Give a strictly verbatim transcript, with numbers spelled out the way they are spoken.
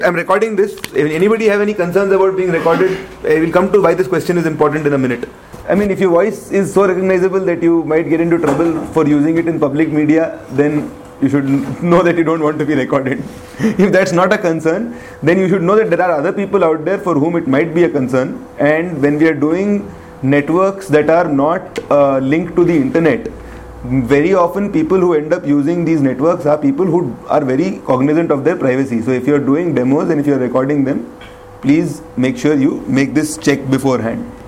I'm recording this. If anybody have any concerns about being recorded, I will come to why this question is important in a minute. I mean, if your voice is so recognizable that you might get into trouble for using it in public media, then you should know that you don't want to be recorded. If that's not a concern, then you should know that there are other people out there for whom it might be a concern. And when we are doing networks that are not uh, linked to the internet, very often people who end up using these networks are people who are very cognizant of their privacy. So if you are doing demos and if you are recording them, please make sure you make this check beforehand.